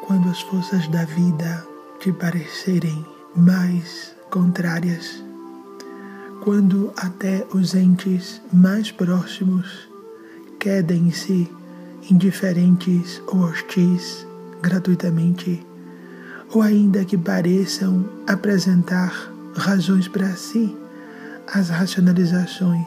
quando as forças da vida te parecerem mais contrárias, quando até os entes mais próximos quedem-se indiferentes ou hostis gratuitamente, ou ainda que pareçam apresentar razões para si, as racionalizações.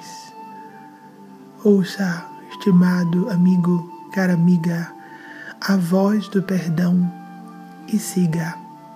Ouça, estimado amigo, cara amiga, a voz do perdão e siga.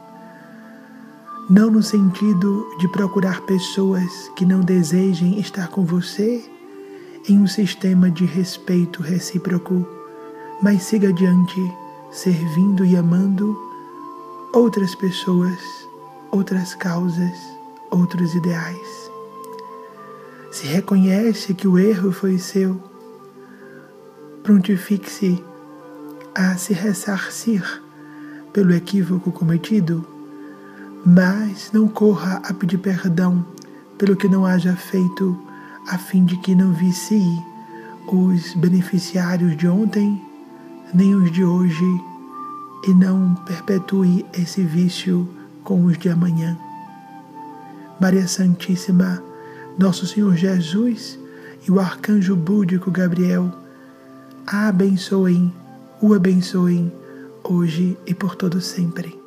Não no sentido de procurar pessoas que não desejem estar com você em um sistema de respeito recíproco, mas siga adiante, servindo e amando outras pessoas, outras causas, outros ideais. Se reconhece que o erro foi seu, prontifique-se a se ressarcir pelo equívoco cometido, mas não corra a pedir perdão pelo que não haja feito, a fim de que não vicie os beneficiários de ontem, nem os de hoje, e não perpetue esse vício com os de amanhã. Maria Santíssima, Nosso Senhor Jesus e o Arcanjo Búdico Gabriel o abençoem hoje e por todo sempre.